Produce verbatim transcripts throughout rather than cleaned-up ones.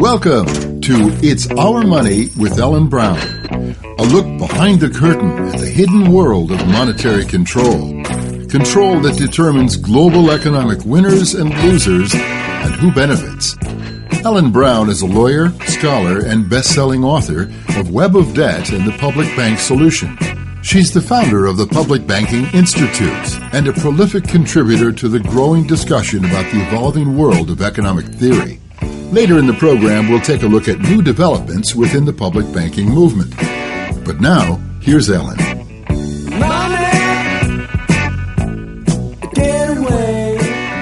Welcome to It's Our Money with Ellen Brown, a look behind the curtain at the hidden world of monetary control. Control that determines global economic winners and losers and who benefits. Ellen Brown is a lawyer, scholar, and best-selling author of Web of Debt and the Public Bank Solution. She's the founder of the Public Banking Institute and a prolific contributor to the growing discussion about the evolving world of economic theory. Later in the program, we'll take a look at new developments within the public banking movement. But now, here's Ellen. Money, get away.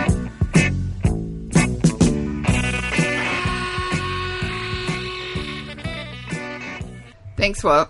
Thanks, Walt.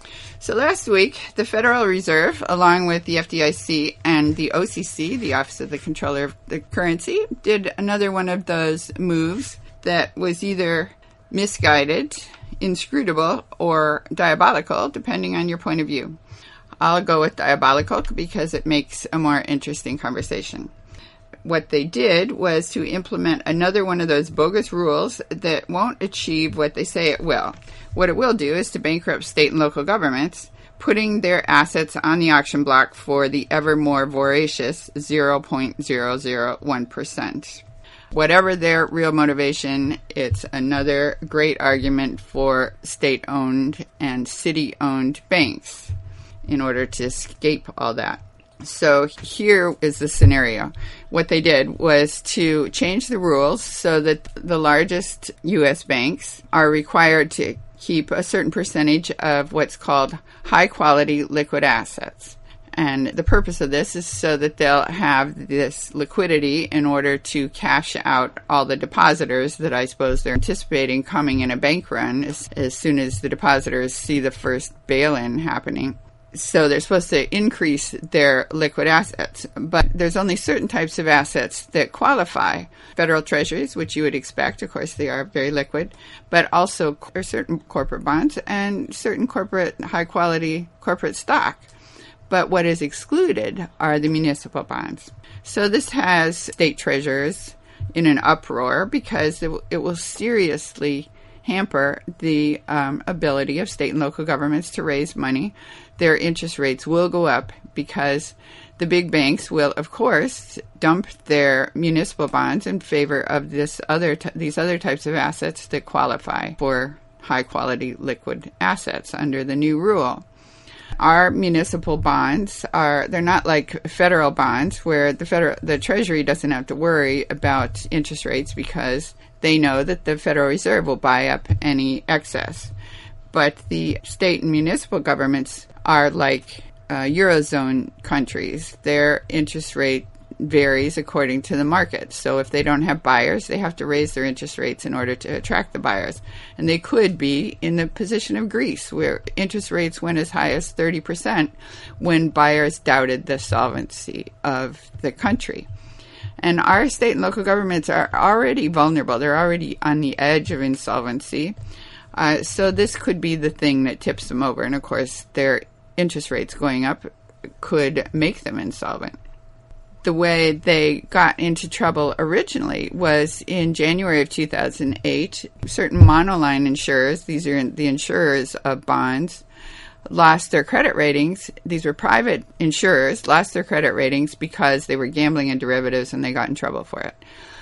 So last week, the Federal Reserve, along with the F D I C and the O C C, the Office of the Comptroller of the Currency, did another one of those moves that was either misguided, inscrutable, or diabolical, depending on your point of view. I'll go with diabolical because it makes a more interesting conversation. What they did was to implement another one of those bogus rules that won't achieve what they say it will. What it will do is to bankrupt state and local governments, putting their assets on the auction block for the ever more voracious zero point zero zero one percent. Whatever their real motivation, it's another great argument for state-owned and city-owned banks in order to escape all that. So here is the scenario. What they did was to change the rules so that the largest U S banks are required to keep a certain percentage of what's called high-quality liquid assets. And the purpose of this is so that they'll have this liquidity in order to cash out all the depositors that I suppose they're anticipating coming in a bank run as, as soon as the depositors see the first bail-in happening. So they're supposed to increase their liquid assets, but there's only certain types of assets that qualify. Federal treasuries, which you would expect, of course they are very liquid, but also certain corporate bonds and certain corporate high-quality corporate stock. But what is excluded are the municipal bonds. So this has state treasurers in an uproar because it, w- it will seriously hamper the um, ability of state and local governments to raise money. Their interest rates will go up because the big banks will, of course, dump their municipal bonds in favor of this other t- these other types of assets that qualify for high-quality liquid assets under the new rule. Our municipal bonds are, they're not like federal bonds where the federal, the Treasury doesn't have to worry about interest rates because they know that the Federal Reserve will buy up any excess. But the state and municipal governments are like uh, Eurozone countries. Their interest rate varies according to the market. So if they don't have buyers, they have to raise their interest rates in order to attract the buyers. And they could be in the position of Greece, where interest rates went as high as thirty percent when buyers doubted the solvency of the country. And our state and local governments are already vulnerable. They're already on the edge of insolvency. Uh, so this could be the thing that tips them over. And of course, their interest rates going up could make them insolvent. The way they got into trouble originally was in January of two thousand eight. Certain monoline insurers, these are the insurers of bonds, lost their credit ratings. These were private insurers, lost their credit ratings because they were gambling in derivatives and they got in trouble for it.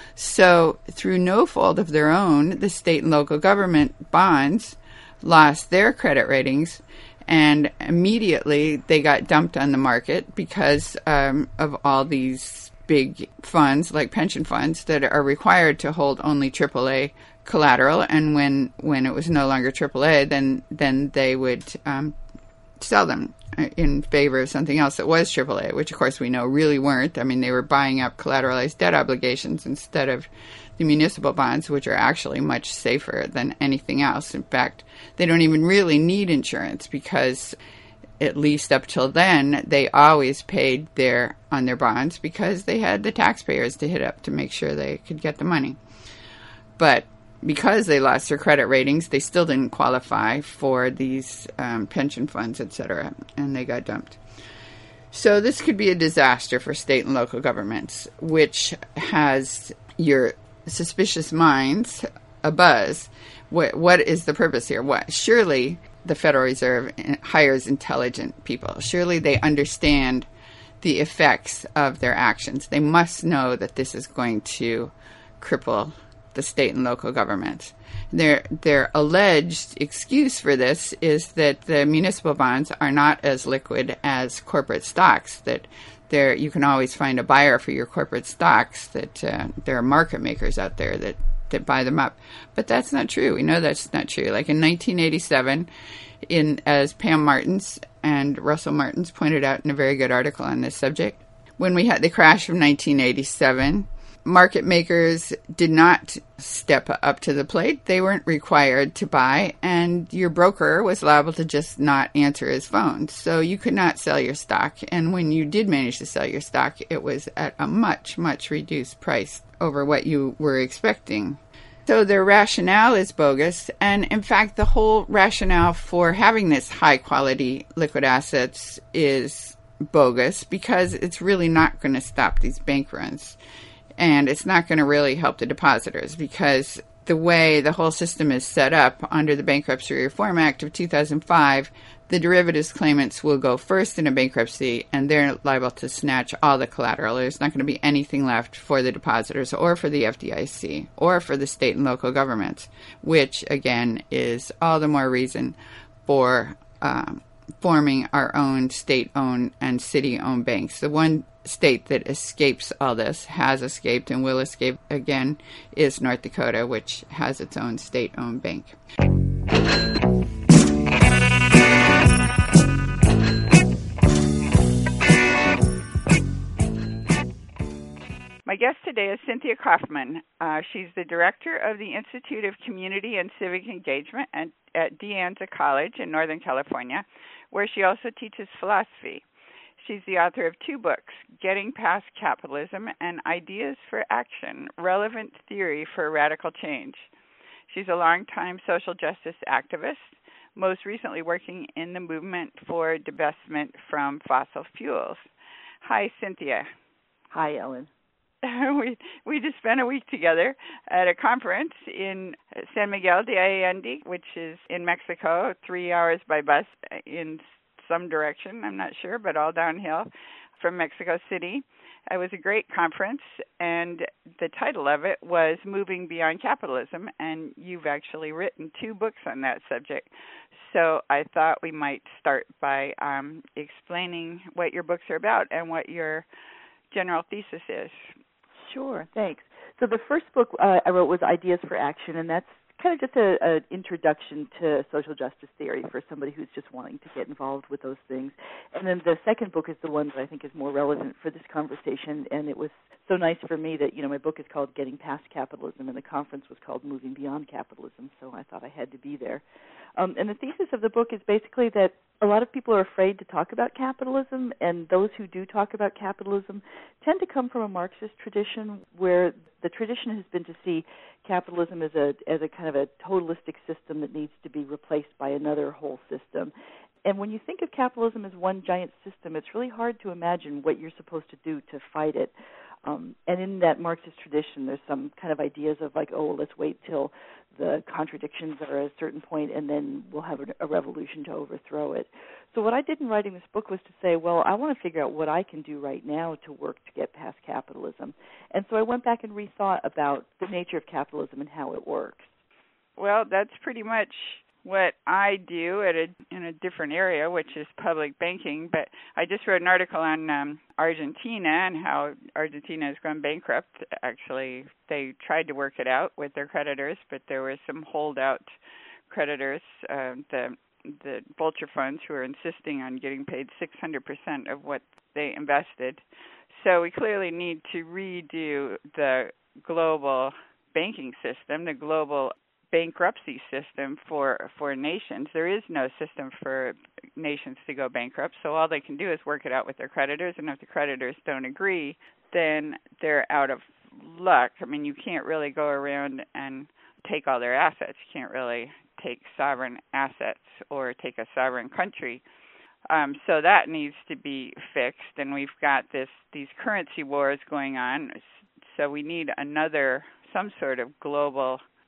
So through no fault of their own, the state and local government bonds lost their credit ratings. And immediately they got dumped on the market because um, of all these big funds, like pension funds, that are required to hold only triple A collateral. And when, when it was no longer triple A, then then they would um, sell them in favor of something else that was triple A, which of course we know really weren't. I mean, they were buying up collateralized debt obligations instead of the municipal bonds, which are actually much safer than anything else. In fact, they don't even really need insurance because at least up till then, they always paid their on their bonds because they had the taxpayers to hit up to make sure they could get the money. But because they lost their credit ratings, they still didn't qualify for these um, pension funds, et cetera, and they got dumped. So this could be a disaster for state and local governments, which has your suspicious minds a buzz. What, what is the purpose here? What? Surely the Federal Reserve hires intelligent people. Surely they understand the effects of their actions. They must know that this is going to cripple the state and local governments. Their their alleged excuse for this is that the municipal bonds are not as liquid as corporate stocks, that there you can always find a buyer for your corporate stocks, that uh, there are market makers out there that, that buy them up. But that's not true. We know that's not true. Like in nineteen eighty-seven, in as Pam Martins and Russell Martins pointed out in a very good article on this subject, when we had the crash of nineteen eighty-seven, market makers did not step up to the plate. They weren't required to buy, and your broker was liable to just not answer his phone. So you could not sell your stock. And when you did manage to sell your stock, it was at a much, much reduced price over what you were expecting. So their rationale is bogus. And in fact, the whole rationale for having this high quality liquid assets is bogus, because it's really not going to stop these bank runs. And it's not going to really help the depositors, because the way the whole system is set up under the Bankruptcy Reform Act of two thousand five, the derivatives claimants will go first in a bankruptcy, and they're liable to snatch all the collateral. There's not going to be anything left for the depositors or for the F D I C or for the state and local governments, which, again, is all the more reason for um, forming our own state-owned and city-owned banks. The one state that escapes all this, has escaped and will escape again, is North Dakota, which has its own state-owned bank. My guest today is Cynthia Kaufman. Uh, she's the director of the Institute of Community and Civic Engagement at, at De Anza College in Northern California, where she also teaches philosophy. She's the author of two books, Getting Past Capitalism and Ideas for Action, Relevant Theory for Radical Change. She's a longtime social justice activist, most recently working in the movement for divestment from fossil fuels. Hi, Cynthia. Hi, Ellen. we we just spent a week together at a conference in San Miguel de Allende, which is in Mexico, three hours by bus in some direction, I'm not sure, but all downhill from Mexico City. It was a great conference, and the title of it was Moving Beyond Capitalism, and you've actually written two books on that subject. So I thought we might start by um, explaining what your books are about and what your general thesis is. Sure, thanks. So the first book uh, I wrote was Ideas for Action, and that's kind of just an introduction to social justice theory for somebody who's just wanting to get involved with those things. And then the second book is the one that I think is more relevant for this conversation, and it was so nice for me that, you know, my book is called Getting Past Capitalism, and the conference was called Moving Beyond Capitalism, so I thought I had to be there. Um, and the thesis of the book is basically that a lot of people are afraid to talk about capitalism, and those who do talk about capitalism tend to come from a Marxist tradition where the tradition has been to see capitalism as a as a kind of a totalistic system that needs to be replaced by another whole system. And when you think of capitalism as one giant system, it's really hard to imagine what you're supposed to do to fight it. Um, and in that Marxist tradition, there's some kind of ideas of like, oh, let's wait till the contradictions are at a certain point, and then we'll have a, a revolution to overthrow it. So what I did in writing this book was to say, well, I want to figure out what I can do right now to work to get past capitalism. And so I went back and rethought about the nature of capitalism and how it works. Well, that's pretty much what I do at a, in a different area, which is public banking. But I just wrote an article on um, Argentina and how Argentina has gone bankrupt. Actually, they tried to work it out with their creditors, but there were some holdout creditors, uh, the the vulture funds, who are insisting on getting paid six hundred percent of what they invested. So we clearly need to redo the global banking system, the global bankruptcy system for for nations. There is no system for nations to go bankrupt, so all they can do is work it out with their creditors, and if the creditors don't agree, then they're out of luck. I mean, you can't really go around and take all their assets. You can't really take sovereign assets or take a sovereign country. Um, so that needs to be fixed, and we've got this these currency wars going on, so we need another, some sort of global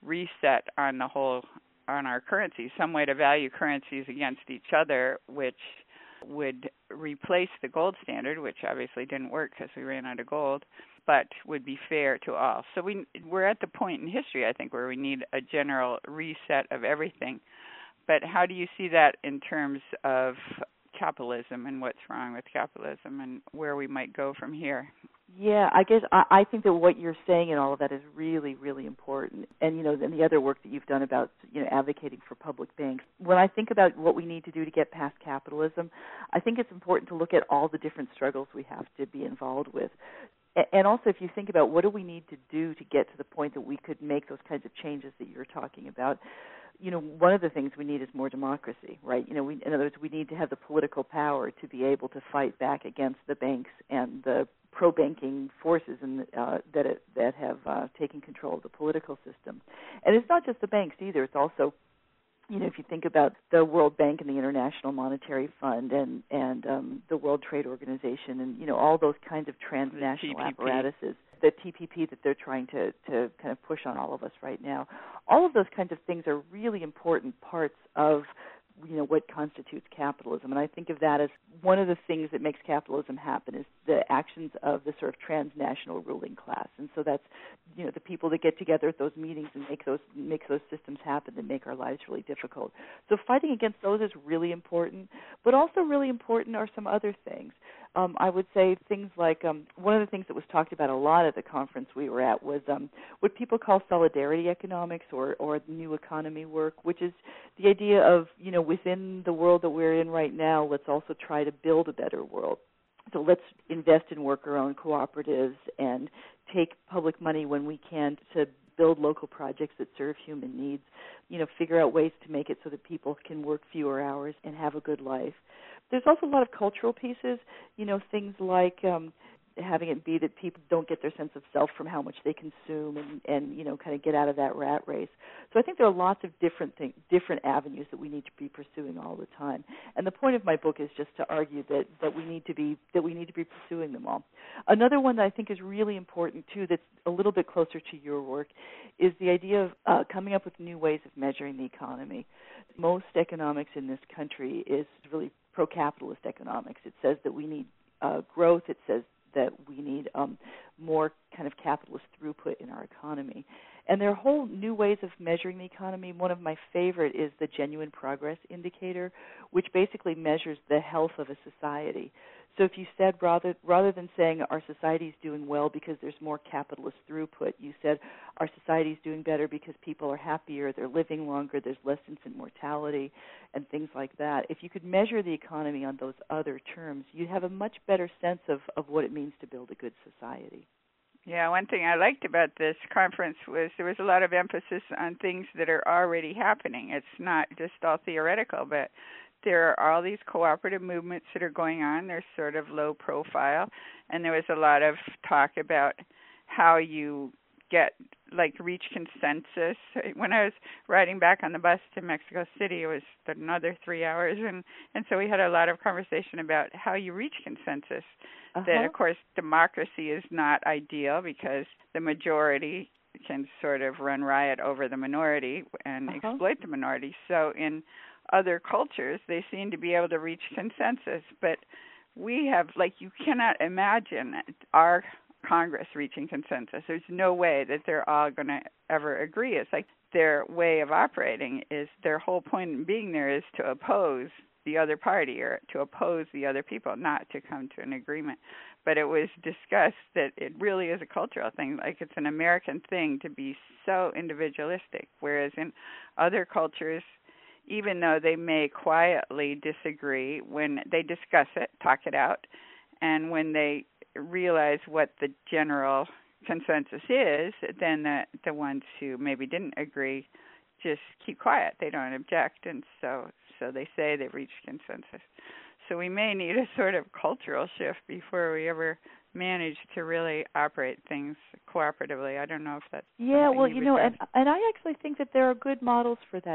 reset on the whole, on our currency, some way to value currencies against each other, which would replace the gold standard, which obviously didn't work because we ran out of gold, but would be fair to all. So we, we're at the point in history, I think, where we need a general reset of everything. But how do you see that in terms of capitalism and what's wrong with capitalism and where we might go from here? Yeah, I guess I, I think that what you're saying in all of that is really, really important. And, you know, and the other work that you've done about, you know, advocating for public banks. When I think about what we need to do to get past capitalism, I think it's important to look at all the different struggles we have to be involved with. And also, if you think about what do we need to do to get to the point that we could make those kinds of changes that you're talking about, you know, one of the things we need is more democracy, right? You know, we, in other words, we need to have the political power to be able to fight back against the banks and the pro-banking forces in, uh, that it, that have uh, taken control of the political system. And it's not just the banks either. It's also, you know, if you think about the World Bank and the International Monetary Fund and and um, the World Trade Organization and, you know, all those kinds of transnational apparatuses, the T P P that they're trying to, to kind of push on all of us right now, all of those kinds of things are really important parts of, you know, what constitutes capitalism. And I think of that as one of the things that makes capitalism happen is the actions of the sort of transnational ruling class. And so that's, you know, the people that get together at those meetings and make those make those systems happen that make our lives really difficult. So fighting against those is really important, but also really important are some other things. Um, I would say things like um, one of the things that was talked about a lot at the conference we were at was um, what people call solidarity economics or, or new economy work, which is the idea of, you know, within the world that we're in right now, let's also try to build a better world. So let's invest in worker-owned cooperatives and take public money when we can to build local projects that serve human needs, you know, figure out ways to make it so that people can work fewer hours and have a good life. There's also a lot of cultural pieces, you know, things like um, having it be that people don't get their sense of self from how much they consume and, and, you know, kind of get out of that rat race. So I think there are lots of different things, different avenues that we need to be pursuing all the time. And the point of my book is just to argue that, that we need to be that we need to be pursuing them all. Another one that I think is really important, too, that's a little bit closer to your work, is the idea of uh, coming up with new ways of measuring the economy. Most economics in this country is really pro-capitalist economics. It says that we need uh, growth. It says that we need um, more kind of capitalist throughput in our economy. And there are whole new ways of measuring the economy. One of my favorite is the Genuine Progress Indicator, which basically measures the health of a society. So if you said rather rather than saying our society is doing well because there's more capitalist throughput, you said our society is doing better because people are happier, they're living longer, there's less infant mortality, and things like that. If you could measure the economy on those other terms, you'd have a much better sense of, of what it means to build a good society. Yeah, one thing I liked about this conference was there was a lot of emphasis on things that are already happening. It's not just all theoretical, but there are all these cooperative movements that are going on. They're sort of low profile, and there was a lot of talk about how you get, like, reach consensus. When I was riding back on the bus to Mexico City, it was another three hours, and, and so we had a lot of conversation about how you reach consensus. Uh-huh. That, of course, democracy is not ideal because the majority can sort of run riot over the minority and uh-huh. exploit the minority. So in other cultures, they seem to be able to reach consensus, but we have, like, you cannot imagine our Congress reaching consensus. There's no way that they're all going to ever agree. It's like their way of operating is, their whole point in being there is to oppose the other party or to oppose the other people, not to come to an agreement. But it was discussed that it really is a cultural thing. Like, it's an American thing to be so individualistic, whereas in other cultures, even though they may quietly disagree, when they discuss it, talk it out, and when they realize what the general consensus is, then the, the ones who maybe didn't agree just keep quiet. They don't object, and so so they say they've reached consensus. So we may need a sort of cultural shift before we ever manage to really operate things cooperatively. I don't know if that's yeah. Well, you, you know, and and I actually think that there are good models for that.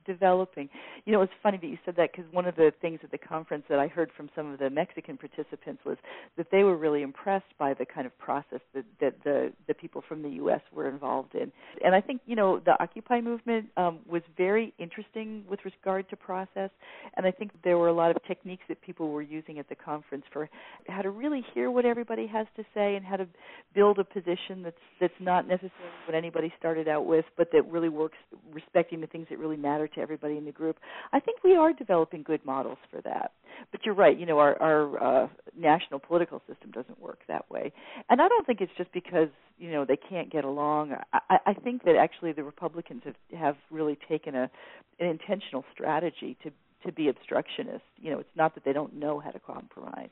developing. You know, it's funny that you said that because one of the things at the conference that I heard from some of the Mexican participants was that they were really impressed by the kind of process that, that the, the people from the U S were involved in. And I think, you know, the Occupy movement um, was very interesting with regard to process, and I think there were a lot of techniques that people were using at the conference for how to really hear what everybody has to say and how to build a position that's that's not necessarily what anybody started out with, but that really works respecting the things that really matter to everybody in the group. I think we are developing good models for that. But you're right, you know, our, our uh, national political system doesn't work that way. And I don't think it's just because, you know, they can't get along. I, I think that actually the Republicans have, have really taken a an intentional strategy to, to be obstructionist. You know, it's not that they don't know how to compromise.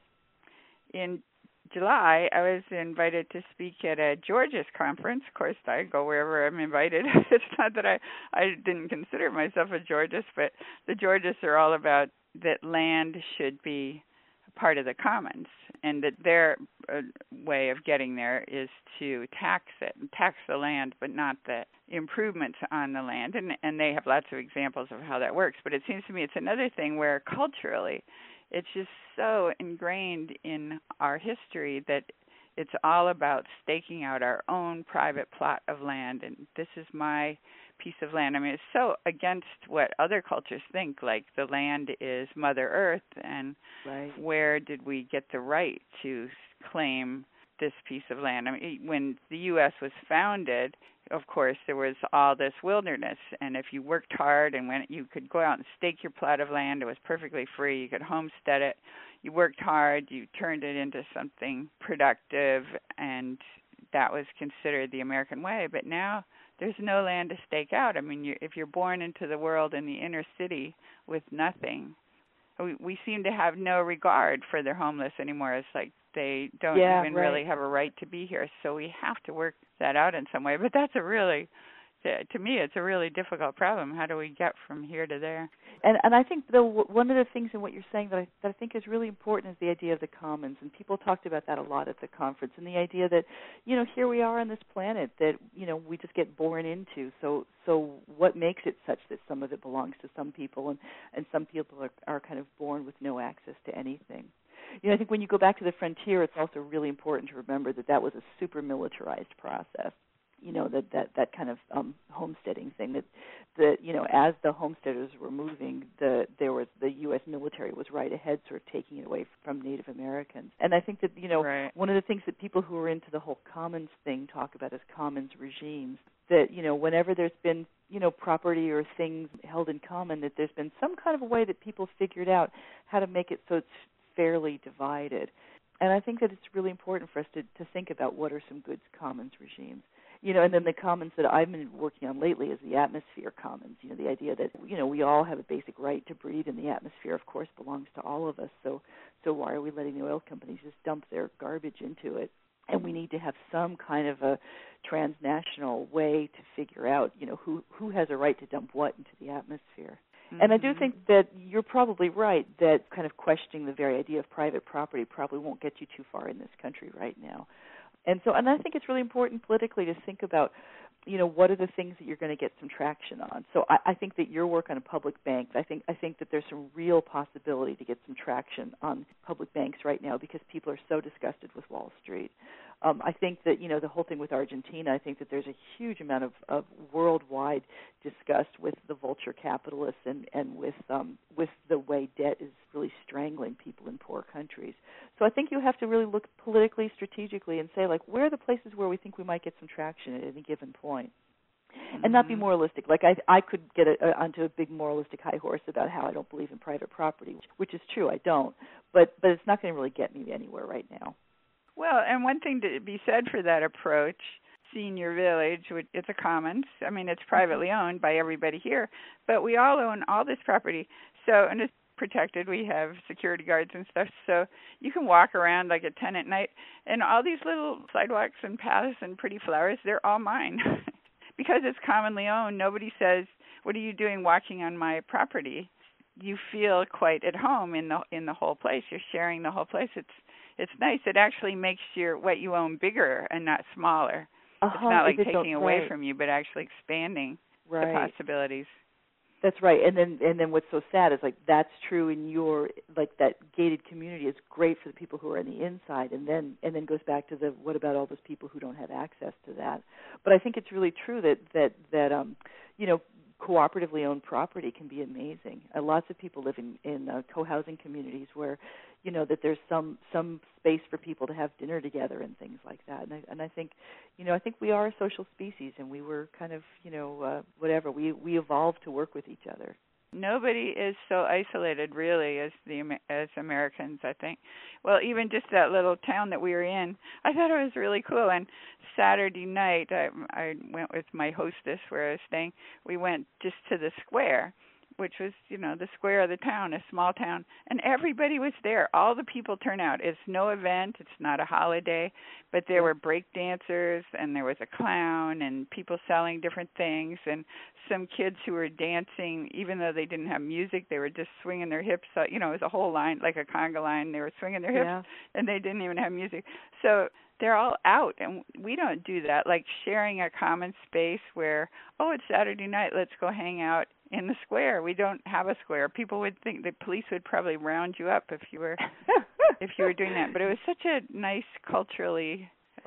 In July, I was invited to speak at a Georgist conference. Of course, I go wherever I'm invited. It's not that I, I didn't consider myself a Georgist, but the Georgists are all about that land should be part of the commons, and that their uh, way of getting there is to tax it, tax the land, but not the improvements on the land. And, and they have lots of examples of how that works. But it seems to me it's another thing where culturally it's just so ingrained in our history that it's all about staking out our own private plot of land, and this is my piece of land. I mean, it's so against what other cultures think, like the land is Mother Earth, and right. Where did we get the right to claim this piece of land? I mean, when the U S was founded, of course, there was all this wilderness, and if you worked hard and went, you could go out and stake your plot of land. It was perfectly free. You could homestead it. You worked hard. You turned it into something productive, and that was considered the American way. But now there's no land to stake out. I mean, you, if you're born into the world in the inner city with nothing, we, we seem to have no regard for the homeless anymore. It's like they don't yeah, even right. really have a right to be here. So we have to work that out in some way. But that's a really, to me, it's a really difficult problem. How do we get from here to there? And and I think the one of the things in what you're saying that I, that I think is really important is the idea of the commons. And people talked about that a lot at the conference. And the idea that, you know, here we are on this planet that, you know, we just get born into. So so what makes it such that some of it belongs to some people and, and some people are, are kind of born with no access to anything? You know, I think when you go back to the frontier, it's also really important to remember that that was a super militarized process. You know, that, that, that kind of um, homesteading thing, that, that, you know, as the homesteaders were moving, the there was the U S military was right ahead sort of taking it away from Native Americans. And I think that, you know, right. one of the things that people who are into the whole commons thing talk about is commons regimes, that, you know, whenever there's been, you know, property or things held in common, that there's been some kind of a way that people figured out how to make it so it's fairly divided. And I think that it's really important for us to, to think about what are some good commons regimes. You know, and then the commons that I've been working on lately is the atmosphere commons. You know, the idea that, you know, we all have a basic right to breathe, and the atmosphere, of course, belongs to all of us. So, so why are we letting the oil companies just dump their garbage into it? And we need to have some kind of a transnational way to figure out, you know, who who has a right to dump what into the atmosphere. Mm-hmm. And I do think that you're probably right that kind of questioning the very idea of private property probably won't get you too far in this country right now. And so, and I think it's really important politically to think about, you know, what are the things that you're going to get some traction on. So I, I think that your work on a public bank, I think I think that there's some real possibility to get some traction on public banks right now because people are so disgusted with Wall Street. Um, I think that, you know, the whole thing with Argentina, I think that there's a huge amount of, of worldwide disgust with the vulture capitalists and, and with um, with the way debt is really strangling people in poor countries. So I think you have to really look politically, strategically, and say, like, where are the places where we think we might get some traction at any given point? Mm-hmm. And not be moralistic. Like, I I could get a, a, onto a big moralistic high horse about how I don't believe in private property, which is true, I don't. But, but it's not going to really get me anywhere right now. Well, and one thing to be said for that approach, Senior Village, it's a commons. I mean, it's privately owned by everybody here, but we all own all this property. So, and it's protected. We have security guards and stuff. So you can walk around like at ten at night, and all these little sidewalks and paths and pretty flowers, they're all mine. Because it's commonly owned, nobody says, what are you doing walking on my property? You feel quite at home in the in the whole place. You're sharing the whole place. It's It's nice. It actually makes your what you own bigger and not smaller. Uh-huh, it's not like it taking away right. from you, but actually expanding right. the possibilities. That's right. And then and then what's so sad is like that's true in your like that gated community is great for the people who are on the inside, and then and then goes back to the what about all those people who don't have access to that. But I think it's really true that that that um you know cooperatively owned property can be amazing. Uh, lots of people live in in uh, co-housing communities where you know that there's some some space for people to have dinner together and things like that. And I and I think you know I think we are a social species, and we were kind of you know uh, whatever we we evolved to work with each other. Nobody is so isolated, really, as the as Americans, I think. Well, even just that little town that we were in, I thought it was really cool. And Saturday night, I, I went with my hostess where I was staying. We went just to the square, which was, you know, the square of the town, a small town, and everybody was there. All the people turn out. It's no event. It's not a holiday, but there were break dancers, and there was a clown, and people selling different things, and some kids who were dancing, even though they didn't have music, they were just swinging their hips. You know, it was a whole line, like a conga line. They were swinging their hips, yeah. And they didn't even have music. So they're all out, and we don't do that, like sharing a common space where, oh, it's Saturday night, let's go hang out in the square. We don't have a square. People would think the police would probably round you up if you were if you were doing that. But it was such a nice, culturally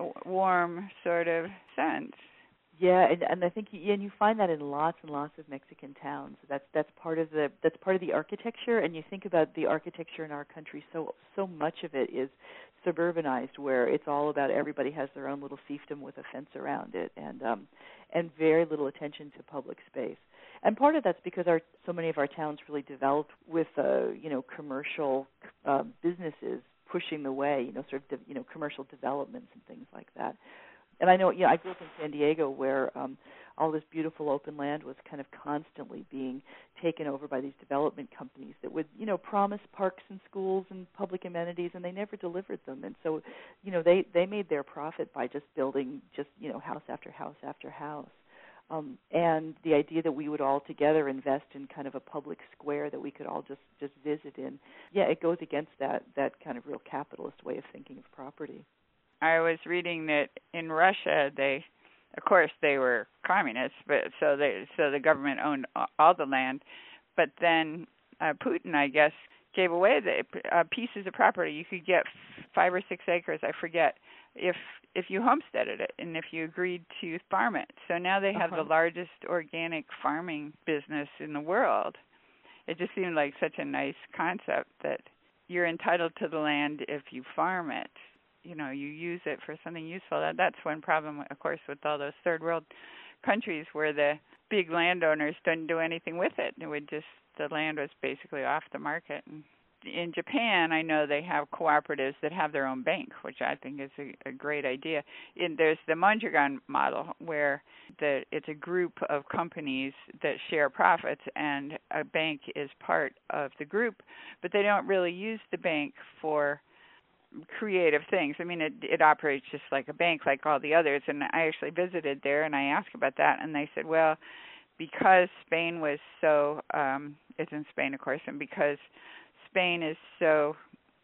warm sort of sense. Yeah, and, and I think you, and you find that in lots and lots of Mexican towns. That's that's part of the that's part of the architecture. And you think about the architecture in our country. So so much of it is suburbanized, where it's all about everybody has their own little fiefdom with a fence around it, and um, and very little attention to public space. And part of that's because our so many of our towns really developed with uh, you know commercial uh, businesses pushing the way, you know, sort of de- you know commercial developments and things like that. And I know, you know, I grew up in San Diego, where um, all this beautiful open land was kind of constantly being taken over by these development companies that would, you know, promise parks and schools and public amenities, and they never delivered them. And so, you know, they they made their profit by just building just, you know, house after house after house. Um, and the idea that we would all together invest in kind of a public square that we could all just, just visit in, yeah, it goes against that, that kind of real capitalist way of thinking of property. I was reading that in Russia, they, of course, they were communists, but so they, so the government owned all the land. But then uh, Putin, I guess, gave away the uh, pieces of property. You could get five or six acres, I forget, if if you homesteaded it and if you agreed to farm it. So now they have uh-huh. the largest organic farming business in the world. It just seemed like such a nice concept that you're entitled to the land if you farm it. You know, you use it for something useful. That, that's one problem, of course, with all those third world countries where the big landowners didn't do anything with it. It would just, the land was basically off the market. And in Japan, I know they have cooperatives that have their own bank, which I think is a, a great idea. In, there's the Mondragon model, where the, it's a group of companies that share profits, and a bank is part of the group, but they don't really use the bank for creative things. I mean, it, it operates just like a bank, like all the others. And I actually visited there, and I asked about that, and they said, well, because Spain was so, um, it's in Spain, of course, and because Spain is so,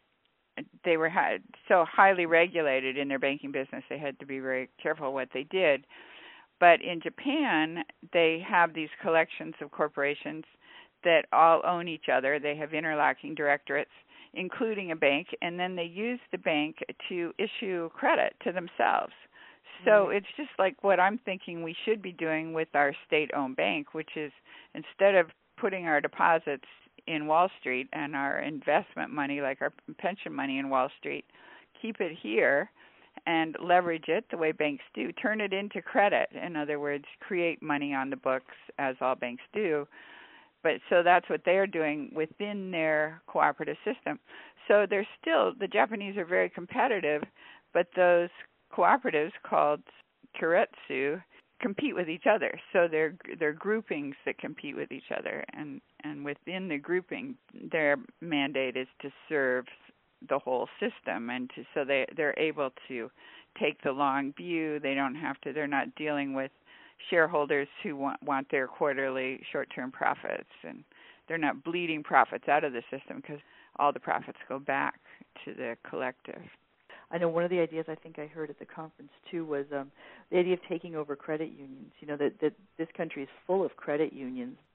they were ha- so highly regulated in their banking business, they had to be very careful what they did. But in Japan, they have these collections of corporations that all own each other. They have interlocking directorates, including a bank, and then they use the bank to issue credit to themselves. So mm-hmm. it's just like what I'm thinking we should be doing with our state-owned bank, which is instead of putting our deposits in Wall Street and our investment money, like our pension money in Wall Street, keep it here and leverage it the way banks do, turn it into credit. In other words, create money on the books, as all banks do. But so that's what they're doing within their cooperative system. So they're still, the Japanese are very competitive, but those cooperatives called keiretsu compete with each other. So they're they're groupings that compete with each other, and, and within the grouping, their mandate is to serve the whole system, and to, so they they're able to take the long view. They don't have to. They're not dealing with shareholders who want, want their quarterly short-term profits, and they're not bleeding profits out of the system because all the profits go back to the collective. I know one of the ideas I think I heard at the conference too was um, the idea of taking over credit unions. You know, that, that this country is full of credit unions,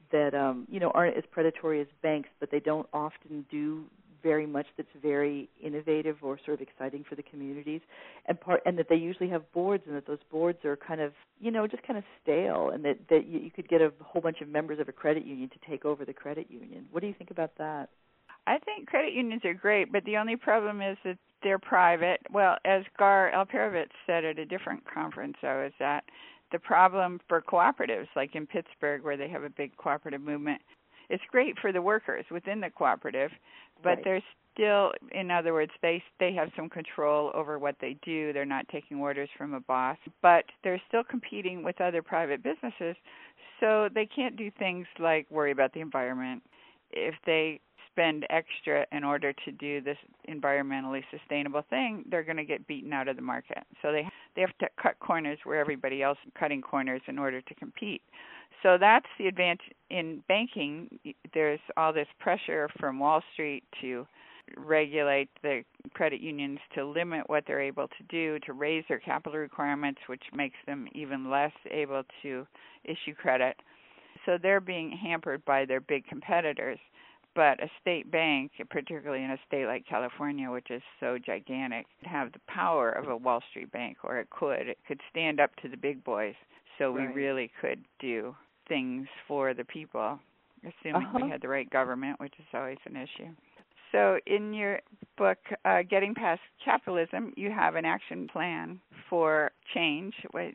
that um, you know aren't as predatory as banks, but they don't often do very much that's very innovative or sort of exciting for the communities, and part and that they usually have boards, and that those boards are kind of you know just kind of stale, and that that you, you could get a whole bunch of members of a credit union to take over the credit union. What do you think about that? I think credit unions are great, but the only problem is that they're private. Well, as Gar Alperovitz said at a different conference I was at, the problem for cooperatives, like in Pittsburgh where they have a big cooperative movement, it's great for the workers within the cooperative, but right. they're still, in other words, they they have some control over what they do. They're not taking orders from a boss, but they're still competing with other private businesses, so they can't do things like worry about the environment. If they spend extra in order to do this environmentally sustainable thing, they're going to get beaten out of the market. So they they have to cut corners where everybody else is cutting corners in order to compete. So that's the advantage in banking. There's all this pressure from Wall Street to regulate the credit unions, to limit what they're able to do, to raise their capital requirements, which makes them even less able to issue credit. So they're being hampered by their big competitors. But a state bank, particularly in a state like California, which is so gigantic, would have the power of a Wall Street bank, or it could. It could stand up to the big boys. So we right. really could do things for the people, assuming uh-huh. we had the right government, which is always an issue. So in your book, uh, Getting Past Capitalism, you have an action plan for change.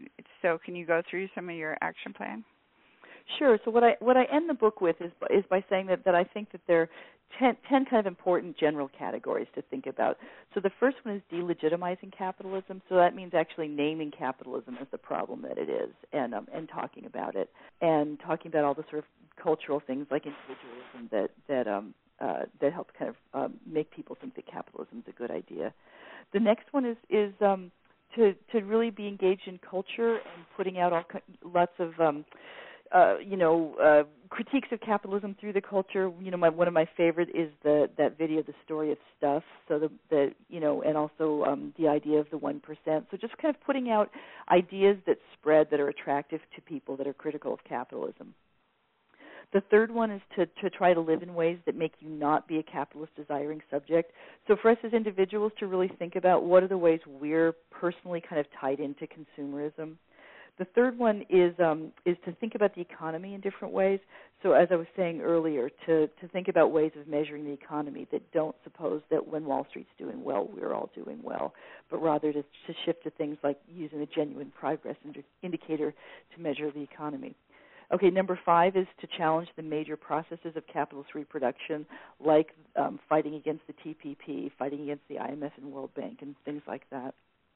So can you go through some of your action plan? Sure. So what I what I end the book with is is by saying that, that I think that there are ten, ten kind of important general categories to think about. So the first one is delegitimizing capitalism. So that means actually naming capitalism as the problem that it is, and um, and talking about it, and talking about all the sort of cultural things like individualism that that um, uh, that help kind of um, make people think that capitalism is a good idea. The next one is is um, to to really be engaged in culture and putting out all lots of um, Uh, you know, uh, critiques of capitalism through the culture. You know, my, one of my favorite is the that video, The Story of Stuff. So the, the you know, and also um, the idea of the one percent. So just kind of putting out ideas that spread, that are attractive to people, that are critical of capitalism. The third one is to, to try to live in ways that make you not be a capitalist desiring subject. So for us as individuals to really think about what are the ways we're personally kind of tied into consumerism. The third one is um, is to think about the economy in different ways. So as I was saying earlier, to, to think about ways of measuring the economy that don't suppose that when Wall Street's doing well, we're all doing well, but rather to, to shift to things like using a genuine progress indi- indicator to measure the economy. Okay, number five is to challenge the major processes of capitalist reproduction, like um, fighting against the T P P, fighting against the I M F and World Bank, and things like that.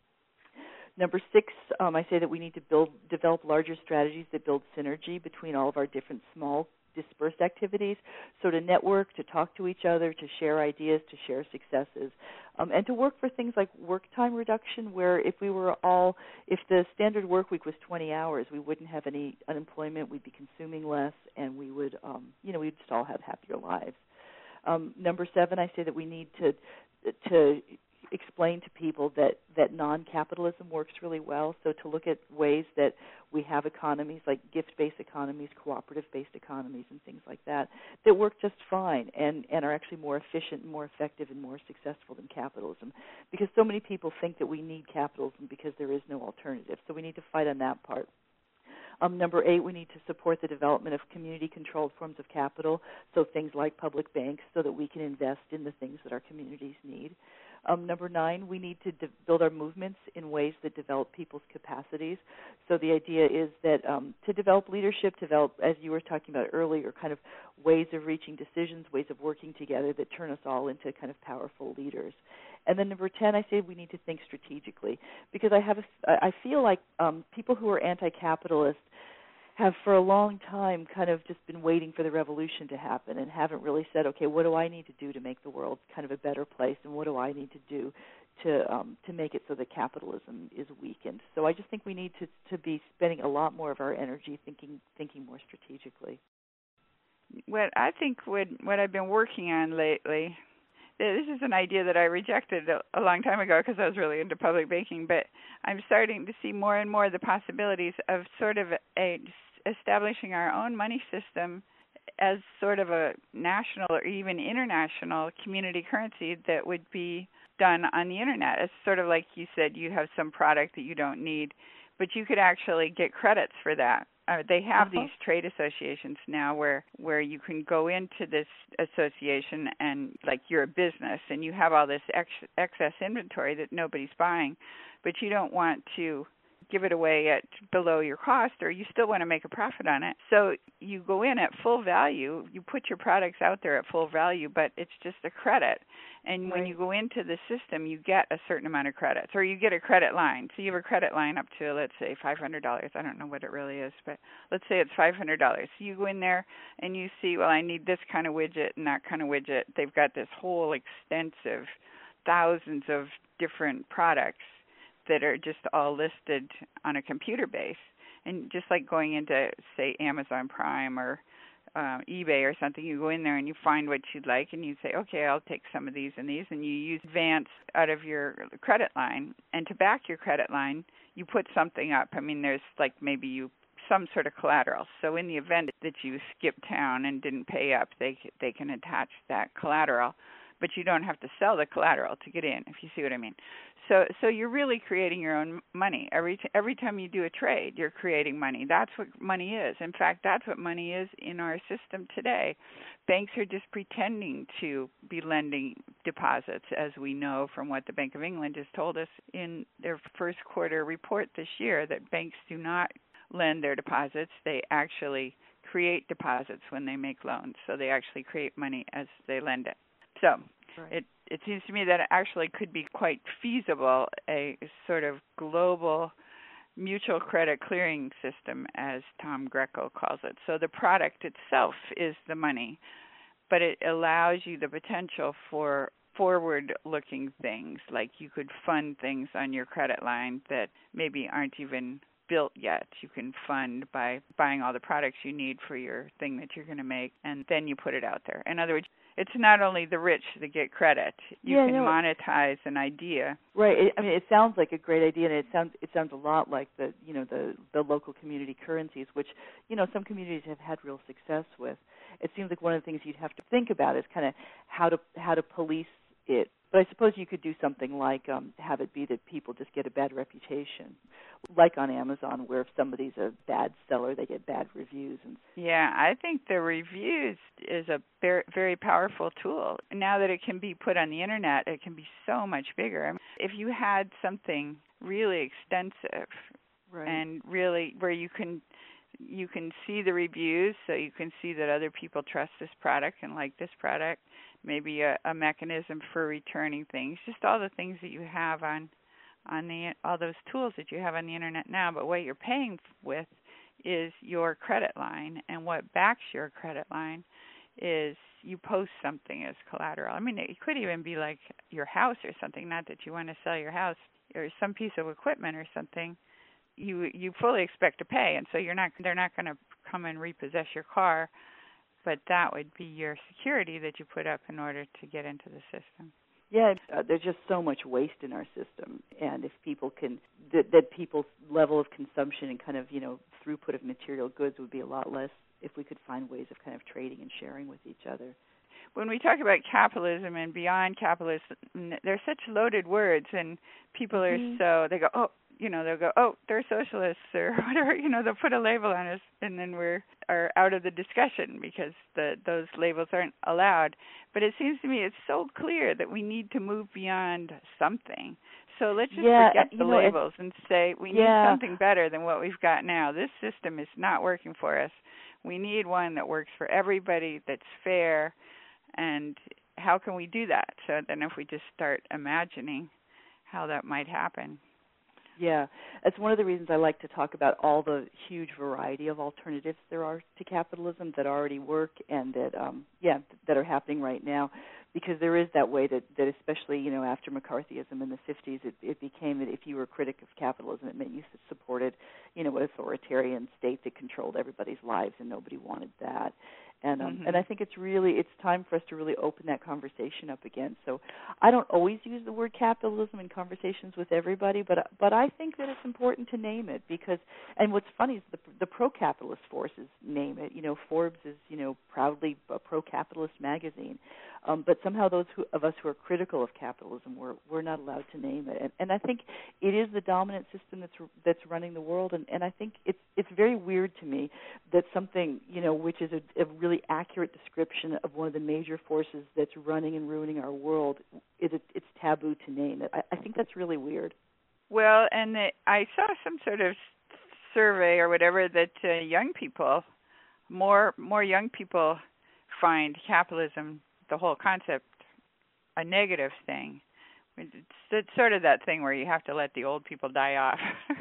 Number six, um, I say that we need to build, develop larger strategies that build synergy between all of our different small, dispersed activities. So to network, to talk to each other, to share ideas, to share successes, um, and to work for things like work time reduction, where if we were all, if the standard work week was twenty hours, we wouldn't have any unemployment, we'd be consuming less, and we would, um, you know, we'd just all have happier lives. Um, number seven, I say that we need to to explain to people that, that non-capitalism works really well. So to look at ways that we have economies like gift-based economies, cooperative-based economies, and things like that, that work just fine and, and are actually more efficient and more effective and more successful than capitalism. Because so many people think that we need capitalism because there is no alternative. So we need to fight on that part. Um, number eight, we need to support the development of community-controlled forms of capital, so things like public banks, so that we can invest in the things that our communities need. Um, number nine, we need to de- build our movements in ways that develop people's capacities. So the idea is that um, to develop leadership, develop, as you were talking about earlier, kind of ways of reaching decisions, ways of working together that turn us all into kind of powerful leaders. And then number ten, I say we need to think strategically, because I have a, I feel like um, people who are anti-capitalist have for a long time kind of just been waiting for the revolution to happen and haven't really said, okay, what do I need to do to make the world kind of a better place, and what do I need to do to um, to make it so that capitalism is weakened? So I just think we need to, to be spending a lot more of our energy thinking thinking more strategically. What I think would, what I've been working on lately, this is an idea that I rejected a, a long time ago because I was really into public banking, but I'm starting to see more and more the possibilities of sort of a, establishing our own money system as sort of a national or even international community currency that would be done on the internet. It's sort of like you said, you have some product that you don't need, but you could actually get credits for that. Uh, they have uh-huh. these trade associations now where, where you can go into this association and, like, you're a business and you have all this ex- excess inventory that nobody's buying, but you don't want to give it away at below your cost, or you still want to make a profit on it. So you go in at full value, you put your products out there at full value, but it's just a credit. And right. when you go into the system, you get a certain amount of credits, or you get a credit line. So you have a credit line up to, let's say, five hundred dollars. I don't know what it really is, but let's say it's five hundred dollars. So you go in there and you see, well, I need this kind of widget and that kind of widget. They've got this whole extensive thousands of different products that are just all listed on a computer base. And just like going into, say, Amazon Prime or uh, eBay or something, you go in there and you find what you'd like and you say, okay, I'll take some of these and these, and you use advance out of your credit line. And to back your credit line, you put something up. I mean, there's like maybe you some sort of collateral. So in the event that you skip town and didn't pay up, they they can attach that collateral. But you don't have to sell the collateral to get in, if you see what I mean. So so you're really creating your own money. Every t- every time you do a trade, you're creating money. That's what money is. In fact, that's what money is in our system today. Banks are just pretending to be lending deposits, as we know from what the Bank of England just told us in their first quarter report this year, that banks do not lend their deposits. They actually create deposits when they make loans. So they actually create money as they lend it. So right. it, it seems to me that it actually could be quite feasible, a sort of global mutual credit clearing system, as Tom Greco calls it. So the product itself is the money, but it allows you the potential for forward-looking things, like you could fund things on your credit line that maybe aren't even built yet. You can fund by buying all the products you need for your thing that you're going to make, and then you put it out there. In other words, it's not only the rich that get credit. You yeah, can no, monetize an idea. Right. It, I mean, it sounds like a great idea, and it sounds it sounds a lot like the you know the the local community currencies, which you know some communities have had real success with. It seems like one of the things you'd have to think about is kind of how to how to police it. But I suppose you could do something like um, have it be that people just get a bad reputation, like on Amazon, where if somebody's a bad seller, they get bad reviews. And yeah, I think the reviews is a very, very powerful tool. Now that it can be put on the internet, it can be so much bigger. I mean, if you had something really extensive right. and really where you can you can see the reviews, so you can see that other people trust this product and like this product. Maybe a, a mechanism for returning things, just all the things that you have on on the all those tools that you have on the internet now. But what you're paying with is your credit line, and what backs your credit line is you post something as collateral. I mean, it could even be like your house or something, not that you want to sell your house, or some piece of equipment or something. You you fully expect to pay, and so you're not they're not going to come and repossess your car. But that would be your security that you put up in order to get into the system. Yeah, uh, there's just so much waste in our system, and if people can, that, that people's level of consumption and kind of, you know, throughput of material goods would be a lot less if we could find ways of kind of trading and sharing with each other. When we talk about capitalism and beyond capitalism, they're such loaded words, and people are mm-hmm. so, they go, oh, you know, they'll go, oh, they're socialists or whatever, you know, they'll put a label on us, and then we're are out of the discussion because the those labels aren't allowed. But it seems to me it's so clear that we need to move beyond something. So let's just yeah, forget the know, labels and say we yeah. need something better than what we've got now. This system is not working for us. We need one that works for everybody, that's fair, and how can we do that? So then if we just start imagining how that might happen. Yeah, that's one of the reasons I like to talk about all the huge variety of alternatives there are to capitalism that already work and that, um, yeah, that are happening right now. Because there is that way that, that especially, you know, after McCarthyism in the fifties, it, it became that if you were a critic of capitalism, it meant you supported, you know, an authoritarian state that controlled everybody's lives, and nobody wanted that. And um, mm-hmm. and I think it's really it's time for us to really open that conversation up again. So I don't always use the word capitalism in conversations with everybody, but but I think that it's important to name it because. And what's funny is the the pro-capitalist forces name it. You know, Forbes is you know proudly a pro-capitalist magazine, um, but somehow those who, of us who are critical of capitalism we're we're not allowed to name it. And, and I think it is the dominant system that's that's running the world. And, and I think it's it's very weird to me that something you know which is a, a really accurate description of one of the major forces that's running and ruining our world, is it, it's taboo to name it. I, I think that's really weird. Well, and the, I saw some sort of survey or whatever that uh, young people, more more young people, find capitalism, the whole concept, a negative thing. It's, it's sort of that thing where you have to let the old people die off,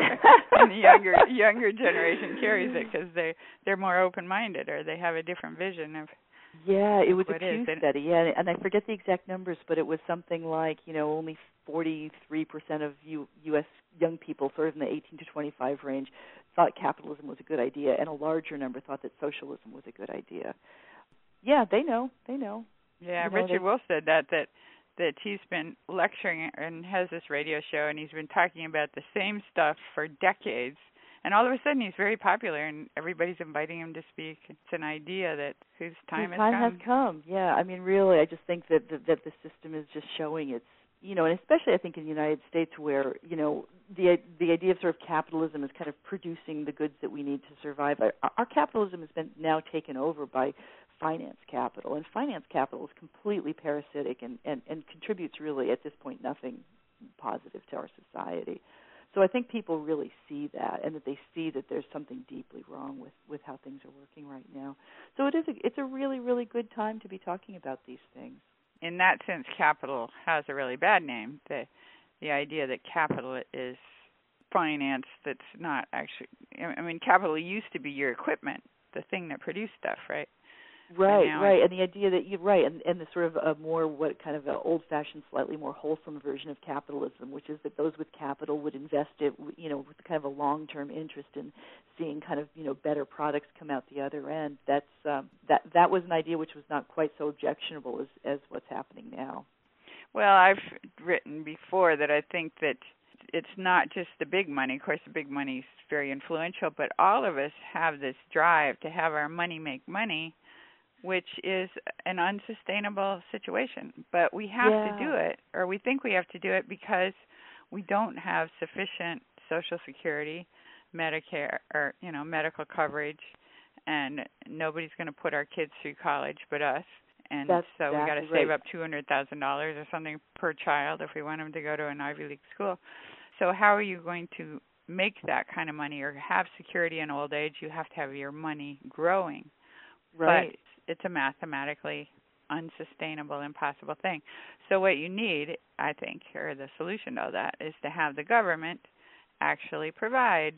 and the younger younger generation carries it because they they're more open-minded or they have a different vision of. Yeah, it was a Pew study, yeah, and I forget the exact numbers, but it was something like you know only forty-three percent of U, U.S. young people, sort of in the eighteen to twenty-five range, thought capitalism was a good idea, and a larger number thought that socialism was a good idea. Yeah, they know, they know. Yeah, you know, Richard they, Wolff said that that. that he's been lecturing and has this radio show, and he's been talking about the same stuff for decades. And all of a sudden, he's very popular, and everybody's inviting him to speak. It's an idea that whose time whose has time come. has come. Yeah, I mean, really, I just think that, that that the system is just showing its, you know, and especially I think in the United States, where you know the the idea of sort of capitalism is kind of producing the goods that we need to survive. Our, our capitalism has been now taken over by finance capital, and finance capital is completely parasitic and, and, and contributes really at this point nothing positive to our society. So I think people really see that, and that they see that there's something deeply wrong with, with how things are working right now. So it is a, it's a really, really good time to be talking about these things. In that sense, capital has a really bad name. The the idea that capital is finance that's not actually, I mean, capital used to be your equipment, the thing that produced stuff, right? Right, right, and the idea that you're right, and, and the sort of a more what kind of an old-fashioned, slightly more wholesome version of capitalism, which is that those with capital would invest it, you know, with kind of a long-term interest in seeing kind of you know better products come out the other end. That's um, that that was an idea which was not quite so objectionable as as what's happening now. Well, I've written before that I think that it's not just the big money. Of course, the big money is very influential, but all of us have this drive to have our money make money, which is an unsustainable situation. But we have yeah. to do it, or we think we have to do it because we don't have sufficient Social Security, Medicare, or, you know, medical coverage, and nobody's going to put our kids through college but us. And That's so exactly we got to save right. up two hundred thousand dollars or something per child if we want them to go to an Ivy League school. So how are you going to make that kind of money or have security in old age? You have to have your money growing. Right. But it's a mathematically unsustainable, impossible thing. So what you need, I think, or the solution to all that, is to have the government actually provide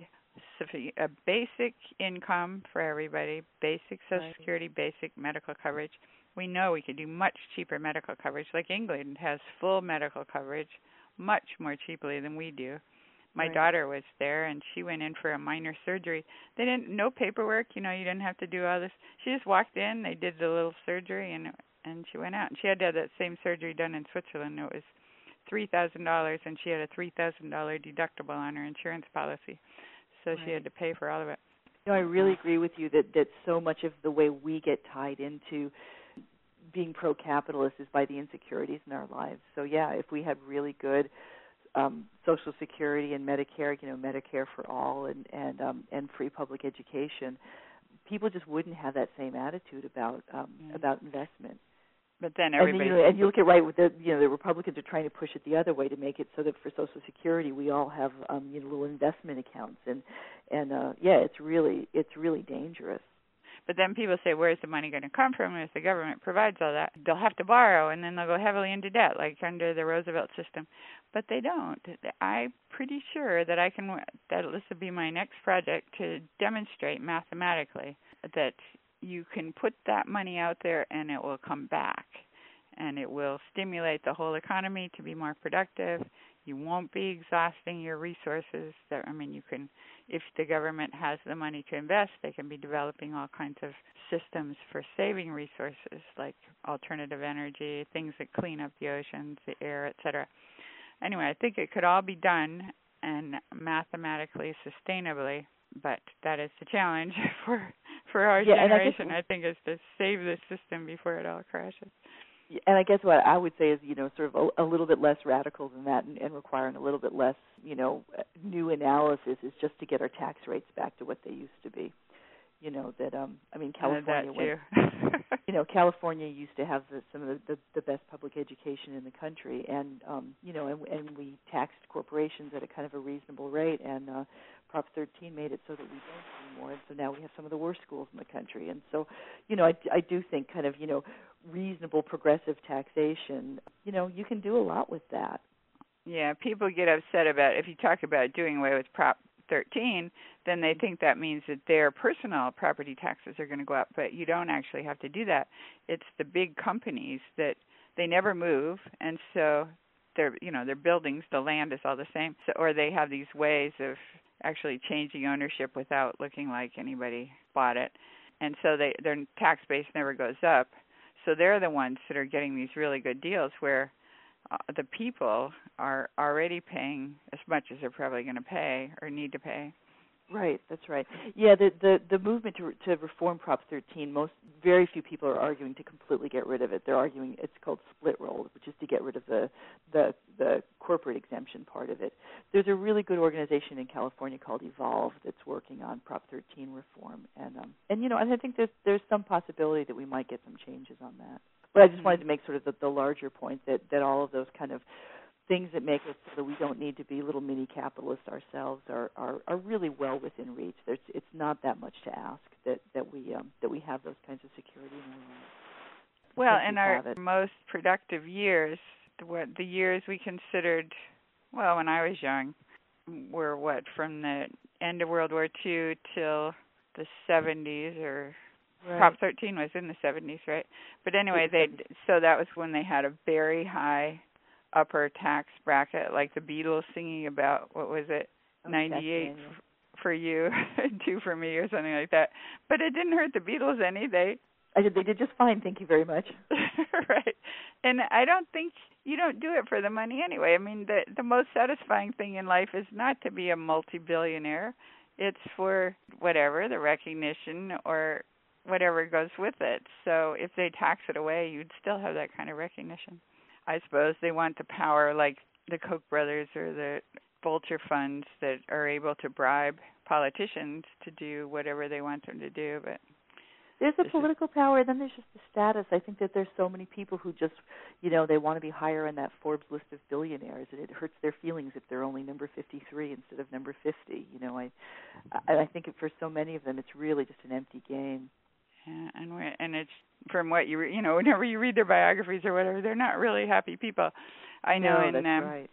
a basic income for everybody, basic Social right. Security, basic medical coverage. We know we could do much cheaper medical coverage. Like England has full medical coverage much more cheaply than we do. My right. daughter was there, and she went in for a minor surgery. They didn't, no paperwork, you know, you didn't have to do all this. She just walked in, they did the little surgery, and and she went out. And she had to have that same surgery done in Switzerland. It was three thousand dollars, and she had a three thousand dollars deductible on her insurance policy. So right. she had to pay for all of it. You know, I really agree with you that, that so much of the way we get tied into being pro-capitalist is by the insecurities in our lives. So, yeah, if we had really good Um, Social Security and Medicare, you know, Medicare for all, and and um, and free public education, people just wouldn't have that same attitude about um, mm. about investment. But then and, everybody, then, you know, and you look at right with the you know the Republicans are trying to push it the other way to make it so that for Social Security we all have um, you know little investment accounts, and and uh, yeah, it's really it's really dangerous. But then people say, where's the money going to come from if the government provides all that? They'll have to borrow, and then they'll go heavily into debt, like under the Roosevelt system. But they don't. I'm pretty sure that I can, that this will be my next project, to demonstrate mathematically that you can put that money out there and it will come back. And it will stimulate the whole economy to be more productive. You won't be exhausting your resources. That, I mean, you can, if the government has the money to invest, they can be developing all kinds of systems for saving resources, like alternative energy, things that clean up the oceans, the air, et cetera. Anyway, I think it could all be done and mathematically sustainably, but that is the challenge for for our yeah, generation, I, I think, is to save the system before it all crashes. And I guess what I would say is, you know, sort of a, a little bit less radical than that, and, and requiring a little bit less, you know, new analysis, is just to get our tax rates back to what they used to be. You know, that, um, I mean, California, uh, that too. went, you know, California used to have the, some of the, the, the best public education in the country, and, um, you know, and, and we taxed corporations at a kind of a reasonable rate, and uh, Prop thirteen made it so that we don't anymore, and so now we have some of the worst schools in the country. And so, you know, I, I do think kind of, you know, reasonable progressive taxation, you know, you can do a lot with that. Yeah, people get upset about, if you talk about doing away with Prop thirteen, then they think that means that their personal property taxes are going to go up, but you don't actually have to do that. It's the big companies that they never move, and so their, you know, their buildings, the land is all the same, so, or they have these ways of actually changing ownership without looking like anybody bought it, and so they, their tax base never goes up. So they're the ones that are getting these really good deals where uh, the people are already paying as much as they're probably going to pay or need to pay. Right, that's right. Yeah, the the, the movement to to reform Prop thirteen, most very few people are arguing to completely get rid of it. They're arguing it's called split roll, which is to get rid of the the the corporate exemption part of it. There's a really good organization in California called Evolve that's working on Prop thirteen reform, and um and you know, and I think there's there's some possibility that we might get some changes on that. But I just wanted to make sort of the, the larger point that that all of those kind of things that make us so that we don't need to be little mini capitalists ourselves are, are, are really well within reach. There's, it's not that much to ask that, that we um, that we have those kinds of security in our lives. Well, in our most productive years, what the years we considered, well, when I was young, were what, from the end of World War Two till the seventies, or right. Prop thirteen was in the seventies, right? But anyway, they so that was when they had a very high upper tax bracket, like the Beatles singing about, what was it, oh, ninety-eight f- for you, two for me, or something like that. But it didn't hurt the Beatles any. They I did, they did just fine, thank you very much. Right. And I don't think you don't do it for the money anyway. I mean, the the most satisfying thing in life is not to be a multi-billionaire. It's for whatever, the recognition or whatever goes with it. So if they tax it away, you'd still have that kind of recognition. I suppose they want the power, like the Koch brothers or the vulture funds that are able to bribe politicians to do whatever they want them to do. But there's a political power, and then there's just the status. I think that there's so many people who just, you know, they want to be higher on that Forbes list of billionaires, and it hurts their feelings if they're only number fifty-three instead of number fifty. You know, I, I think for so many of them, it's really just an empty game. Yeah, and we and it's from what you re, you know, whenever you read their biographies or whatever, they're not really happy people. I know no, in that's um, right.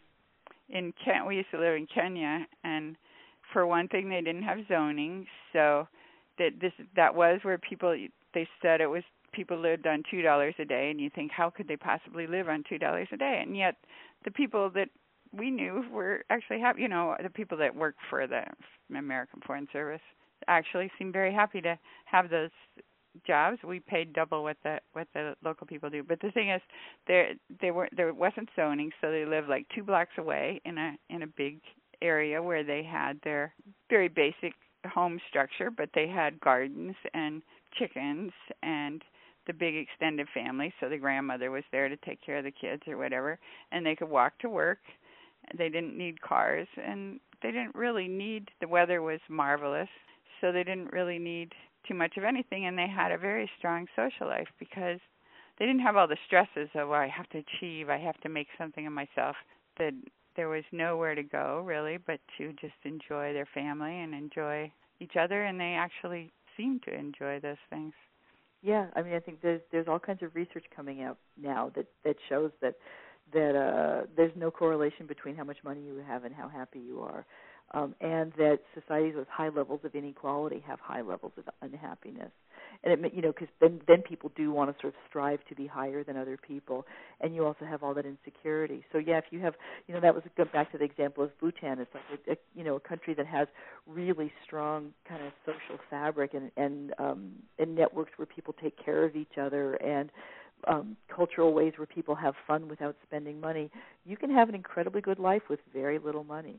in Ken, we used to live in Kenya, and for one thing, they didn't have zoning, so that this that was where people they said it was people lived on two dollars a day, and you think how could they possibly live on two dollars a day? And yet, the people that we knew were actually happy. You know, the people that worked for the American Foreign Service actually seemed very happy to have those jobs. We paid double what the what the local people do. But the thing is, there they were there wasn't zoning, so they lived like two blocks away in a in a big area where they had their very basic home structure, but they had gardens and chickens and the big extended family. So the grandmother was there to take care of the kids or whatever, and they could walk to work. They didn't need cars, and they didn't really need. The weather was marvelous, so they didn't really need too much of anything, and they had a very strong social life because they didn't have all the stresses of, well, I have to achieve, I have to make something of myself. That there was nowhere to go, really, but to just enjoy their family and enjoy each other, and they actually seemed to enjoy those things. Yeah, I mean, I think there's there's all kinds of research coming out now that, that shows that that uh, there's no correlation between how much money you have and how happy you are. um, and that societies with high levels of inequality have high levels of unhappiness. And it, you know, because then then people do want to sort of strive to be higher than other people, and you also have all that insecurity. So yeah, if you have, you know, that was go back to the example of Bhutan. It's like a, a, you know, a country that has really strong kind of social fabric and and um, and networks where people take care of each other, and um, cultural ways where people have fun without spending money. You can have an incredibly good life with very little money.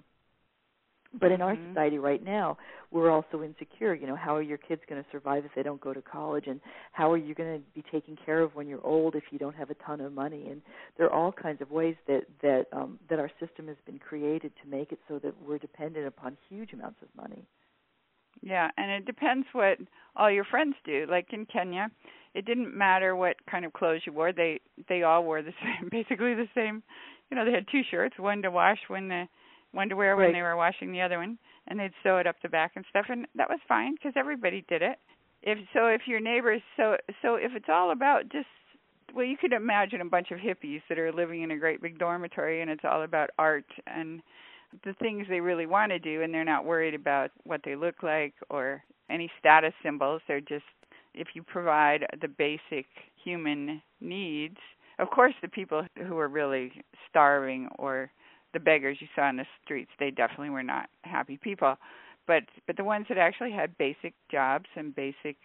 But in our Mm-hmm. society right now, we're also insecure. You know, how are your kids going to survive if they don't go to college? And how are you going to be taken care of when you're old if you don't have a ton of money? And there are all kinds of ways that that um, that our system has been created to make it so that we're dependent upon huge amounts of money. Yeah, and it depends what all your friends do. Like in Kenya, it didn't matter what kind of clothes you wore. They they all wore the same, basically the same. You know, they had two shirts, one to wash when the one to wear when Right. they were washing the other one, and they'd sew it up the back and stuff, and that was fine because everybody did it. If so, if your neighbors, so so if it's all about just, well, you could imagine a bunch of hippies that are living in a great big dormitory, and it's all about art and the things they really want to do, and they're not worried about what they look like or any status symbols. They're just, if you provide the basic human needs, of course, the people who are really starving or the beggars you saw in the streets, they definitely were not happy people. But but the ones that actually had basic jobs and basic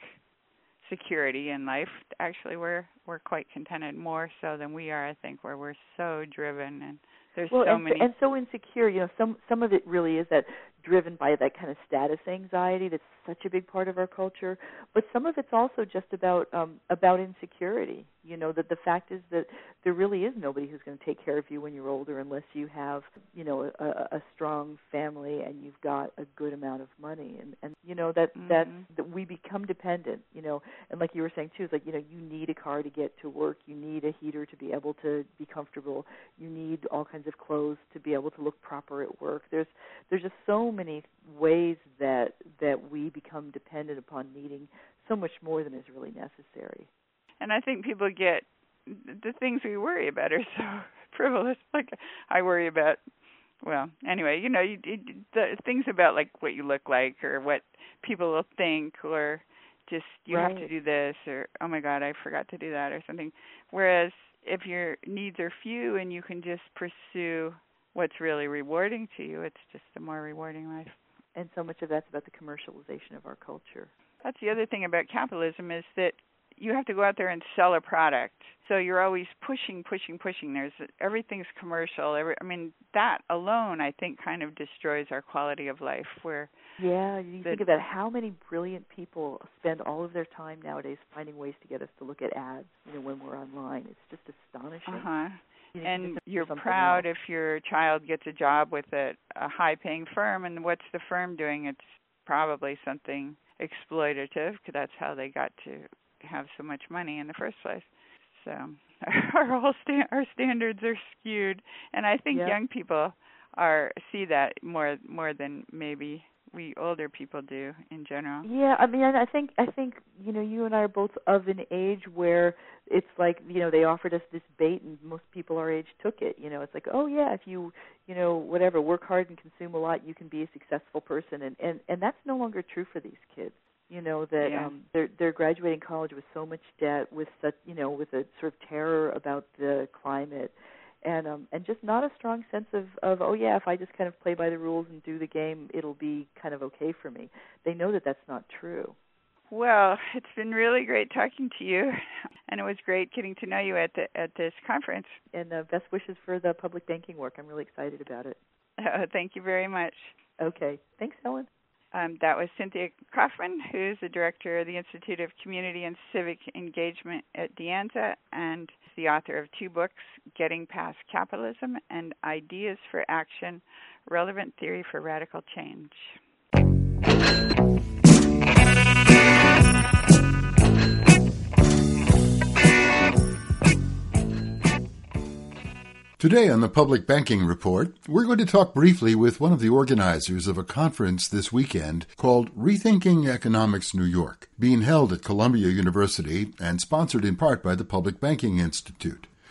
security in life actually were, were quite contented, more so than we are, I think, where we're so driven and there's well, so and, many. and so insecure. You know, some some of it really is that driven by that kind of status anxiety that's such a big part of our culture. But some of it's also just about um, about insecurity. You know, that the fact is that there really is nobody who's going to take care of you when you're older unless you have, you know, a, a strong family and you've got a good amount of money. And, and you know, that, Mm-hmm. that that we become dependent, you know. And like you were saying, too, it's like, you know, you need a car to get to work. You need a heater to be able to be comfortable. You need all kinds of clothes to be able to look proper at work. There's there's just so many ways that that we become dependent upon needing so much more than is really necessary. And I think people get the things we worry about are so frivolous. Like I worry about, well, anyway, you know, you, you, the things about like what you look like or what people will think, or just you Right. have to do this, or oh my God, I forgot to do that, or something. Whereas if your needs are few and you can just pursue what's really rewarding to you, it's just a more rewarding life. And so much of that's about the commercialization of our culture. That's the other thing about capitalism, is that you have to go out there and sell a product. So you're always pushing, pushing, pushing. There's everything's commercial. Every, I mean, that alone, I think, kind of destroys our quality of life. Where yeah, you the, think about how many brilliant people spend all of their time nowadays finding ways to get us to look at ads, you know, when we're online. It's just astonishing. Uh-huh. You know, And just you're something proud else. if your child gets a job with a, a high-paying firm, and what's the firm doing? It's probably something exploitative, because that's how they got to have so much money in the first place. So our whole sta- our standards are skewed, and I think Yep. young people are see that more more than maybe we older people do in general. Yeah, I mean, I think I think you know, you and I are both of an age where it's like, you know, they offered us this bait, and most people our age took it. You know, it's like, oh yeah, if you you know whatever work hard and consume a lot, you can be a successful person, and and and that's no longer true for these kids. You know, that Yeah. um, they're they're graduating college with so much debt, with such, you know, with a sort of terror about the climate, and um, and just not a strong sense of, of oh yeah, if I just kind of play by the rules and do the game, it'll be kind of okay for me. They know that that's not true. Well, it's been really great talking to you, and it was great getting to know you at the at this conference. And uh, best wishes for the public banking work. I'm really excited about it. Uh, thank you very much. Okay, thanks, Helen. Um, that was Cynthia Kaufman, who's the director of the Institute of Community and Civic Engagement at De Anza, and the author of two books, Getting Past Capitalism and Ideas for Action, Relevant Theory for Radical Change. Today on the Public Banking Report, we're going to talk briefly with one of the organizers of a conference this weekend called Rethinking Economics New York, being held at Columbia University and sponsored in part by the Public Banking Institute.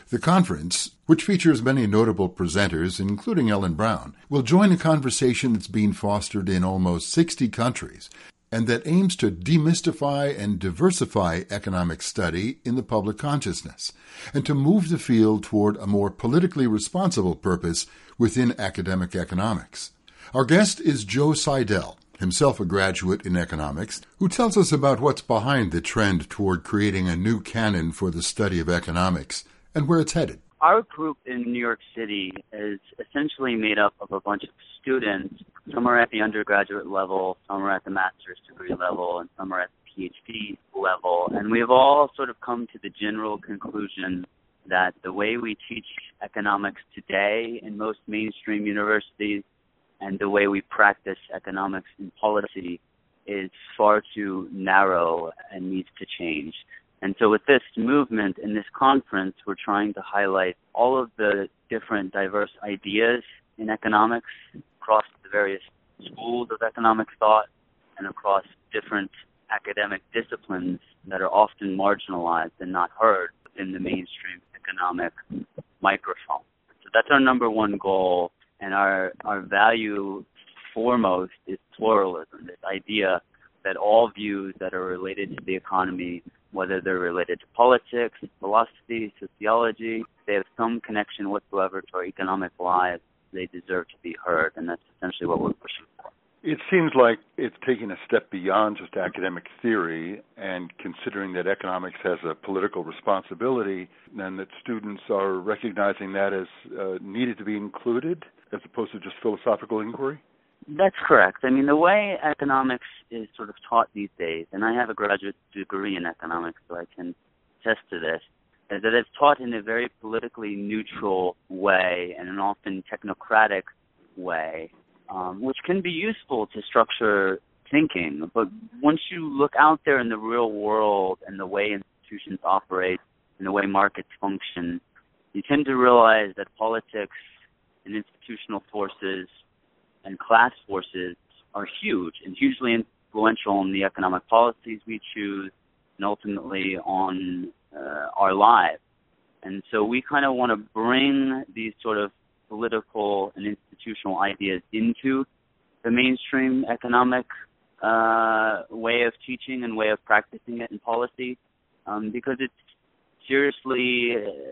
The conference, which features many notable presenters, including Ellen Brown, will join a conversation that's being fostered in almost sixty countries and that aims to demystify and diversify economic study in the public consciousness and to move the field toward a more politically responsible purpose within academic economics. Our guest is Joe Seidel, himself a graduate in economics, who tells us about what's behind the trend toward creating a new canon for the study of economics and where it's headed. Our group in New York City is essentially made up of a bunch of students. Some are at the undergraduate level, some are at the master's degree level, and some are at the PhD level. And we have all sort of come to the general conclusion that the way we teach economics today in most mainstream universities and the way we practice economics in policy is far too narrow and needs to change. And so with this movement and this conference, we're trying to highlight all of the different diverse ideas in economics across the various schools of economic thought and across different academic disciplines that are often marginalized and not heard within the mainstream economic microphone. So that's our number one goal, and our, our value foremost is pluralism, this idea that all views that are related to the economy, whether they're related to politics, philosophy, sociology, they have some connection whatsoever to our economic lives, they deserve to be heard, and that's essentially what we're pushing for. It seems like it's taking a step beyond just academic theory and considering that economics has a political responsibility and that students are recognizing that as uh, needed to be included as opposed to just philosophical inquiry? That's correct. I mean, the way economics is sort of taught these days, and I have a graduate degree in economics, so I can attest to this, is that it's taught in a very politically neutral way and an often technocratic way, um, which can be useful to structure thinking. But once you look out there in the real world and the way institutions operate and the way markets function, you tend to realize that politics and institutional forces and class forces are huge and hugely influential in the economic policies we choose and ultimately on uh, our lives. And so we kind of want to bring these sort of political and institutional ideas into the mainstream economic uh, way of teaching and way of practicing it in policy um, because it's seriously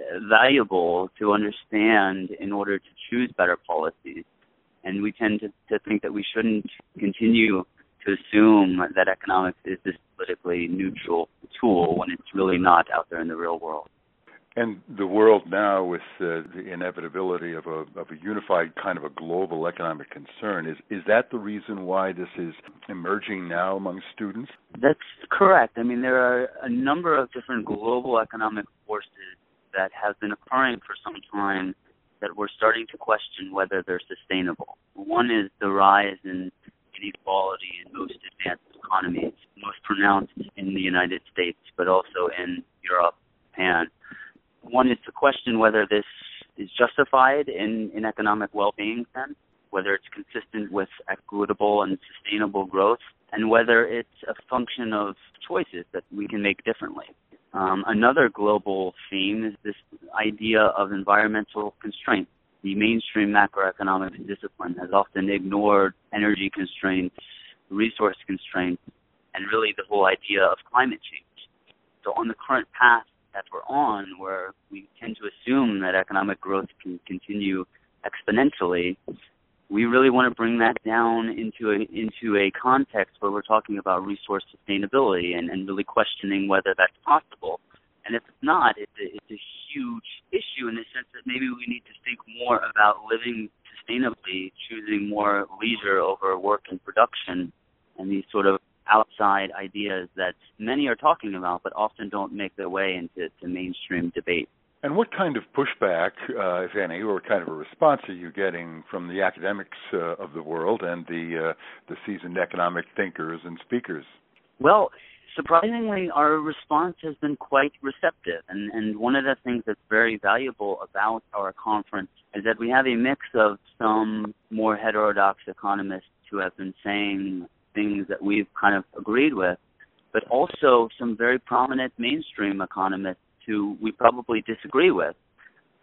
valuable to understand in order to choose better policies. And we tend to, to think that we shouldn't continue to assume that economics is this politically neutral tool when it's really not out there in the real world. And the world now, with uh, the inevitability of a of a unified kind of a global economic concern, is is that the reason why this is emerging now among students? That's correct. I mean, there are a number of different global economic forces that have been occurring for some time that we're starting to question whether they're sustainable. One is the rise in inequality in most advanced economies, most pronounced in the United States, but also in Europe, Japan. One is to question whether this is justified in, in economic well-being sense, whether it's consistent with equitable and sustainable growth, and whether it's a function of choices that we can make differently. Um, another global theme is this idea of environmental constraints. The mainstream macroeconomics discipline has often ignored energy constraints, resource constraints, and really the whole idea of climate change. So on the current path that we're on, where we tend to assume that economic growth can continue exponentially, we really want to bring that down into a, into a context where we're talking about resource sustainability and, and really questioning whether that's possible. And if it's not, it's a, it's a huge issue in the sense that maybe we need to think more about living sustainably, choosing more leisure over work and production, and these sort of outside ideas that many are talking about but often don't make their way into to mainstream debate. And what kind of pushback, uh, if any, or what kind of a response are you getting from the academics uh, of the world and the uh, the seasoned economic thinkers and speakers? Well, surprisingly, our response has been quite receptive. And, and one of the things that's very valuable about our conference is that we have a mix of some more heterodox economists who have been saying things that we've kind of agreed with, but also some very prominent mainstream economists who we probably disagree with.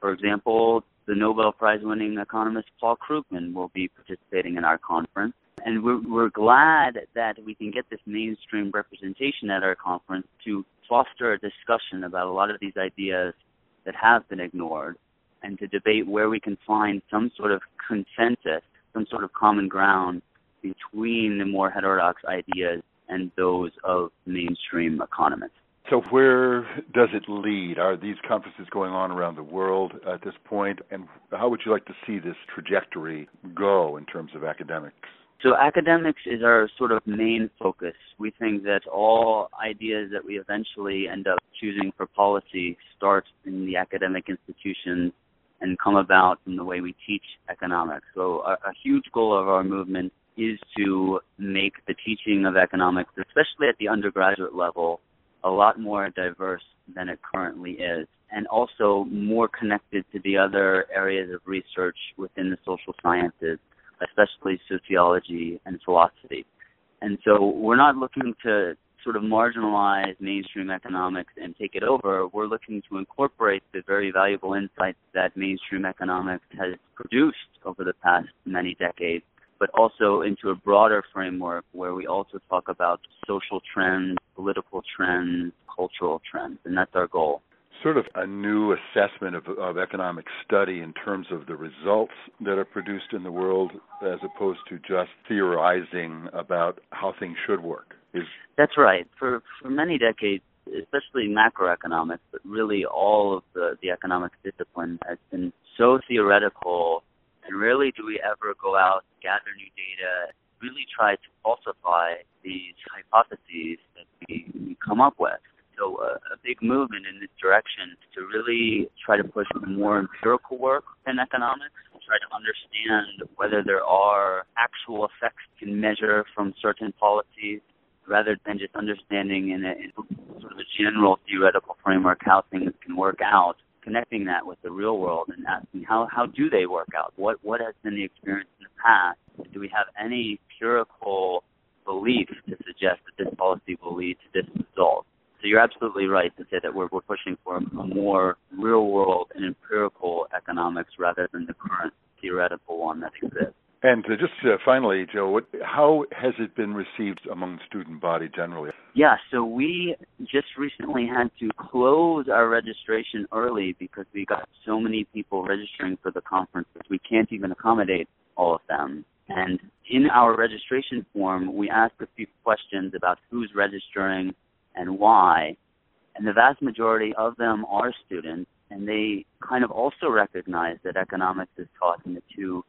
For example, the Nobel Prize-winning economist Paul Krugman will be participating in our conference. And we're, we're glad that we can get this mainstream representation at our conference to foster a discussion about a lot of these ideas that have been ignored and to debate where we can find some sort of consensus, some sort of common ground between the more heterodox ideas and those of mainstream economists. So where does it lead? Are these conferences going on around the world at this point? And how would you like to see this trajectory go in terms of academics? So academics is our sort of main focus. We think that all ideas that we eventually end up choosing for policy start in the academic institutions and come about from the way we teach economics. So a, a huge goal of our movement is to make the teaching of economics, especially at the undergraduate level, a lot more diverse than it currently is, and also more connected to the other areas of research within the social sciences, especially sociology and philosophy. And so we're not looking to sort of marginalize mainstream economics and take it over. We're looking to incorporate the very valuable insights that mainstream economics has produced over the past many decades, but also into a broader framework where we also talk about social trends, political trends, cultural trends, and that's our goal. Sort of a new assessment of, of economic study in terms of the results that are produced in the world as opposed to just theorizing about how things should work. Is That's right. For for many decades, especially macroeconomics, but really all of the, the economic discipline has been so theoretical, and rarely do we ever go out, gather new data, really try to falsify these hypotheses that we, we come up with. So uh, a big movement in this direction is to really try to push more empirical work in economics, try to understand whether there are actual effects we can measure from certain policies, rather than just understanding in a, in sort of a general theoretical framework how things can work out, connecting that with the real world and asking how, how do they work out? What what has been the experience in the past? Do we have any empirical belief to suggest that this policy will lead to this result? So you're absolutely right to say that we're, we're pushing for a more real-world and empirical economics rather than the current theoretical one that exists. And uh, just uh, finally, Joe, what, how has it been received among the student body generally? Yeah, so we just recently had to close our registration early because we got so many people registering for the conference that we can't even accommodate all of them. And in our registration form, we asked a few questions about who's registering and why. And the vast majority of them are students, and they kind of also recognize that economics is taught in a too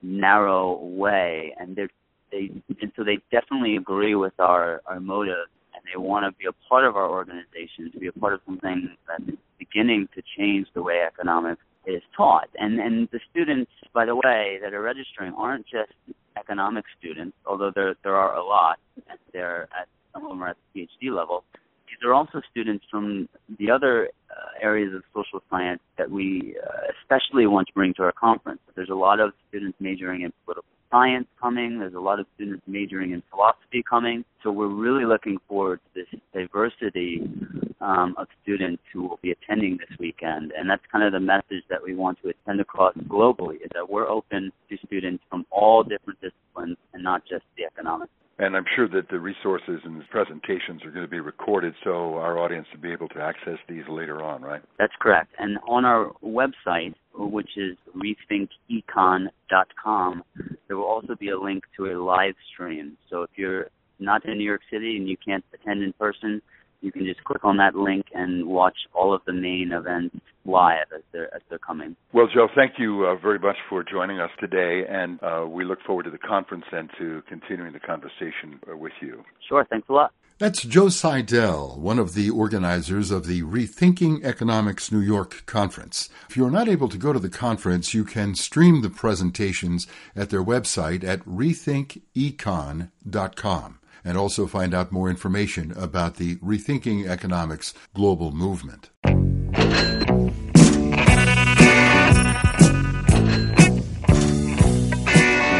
narrow way, and they they and so they definitely agree with our, our motive, and they want to be a part of our organization, to be a part of something that's beginning to change the way economics is taught. And and the students, by the way, that are registering aren't just economic students, although there there are a lot. They're at some of them are at the PhD level. These are also students from the other uh, areas of social science that we uh, especially want to bring to our conference. There's a lot of students majoring in political science coming. There's a lot of students majoring in philosophy coming. So we're really looking forward to this diversity um, of students who will be attending this weekend. And that's kind of the message that we want to send across globally, is that we're open to students from all different disciplines and not just the economics. And I'm sure that the resources and the presentations are going to be recorded so our audience will be able to access these later on, right? That's correct. And on our website, which is rethink econ dot com, there will also be a link to a live stream. So if you're not in New York City and you can't attend in person, you can just click on that link and watch all of the main events live as they're, as they're coming. Well, Joe, thank you uh, very much for joining us today, and uh, we look forward to the conference and to continuing the conversation uh, with you. Sure, thanks a lot. That's Joe Seidel, one of the organizers of the Rethinking Economics New York conference. If you're not able to go to the conference, you can stream the presentations at their website at rethink econ dot com. And also find out more information about the Rethinking Economics global movement.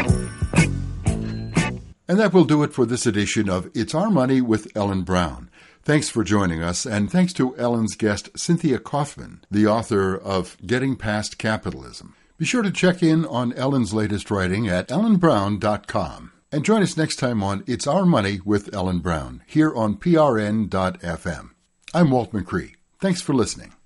And that will do it for this edition of It's Our Money with Ellen Brown. Thanks for joining us, and thanks to Ellen's guest, Cynthia Kaufman, the author of Getting Past Capitalism. Be sure to check in on Ellen's latest writing at ellen brown dot com. And join us next time on It's Our Money with Ellen Brown, here on P R N dot F M. I'm Walt McCree. Thanks for listening.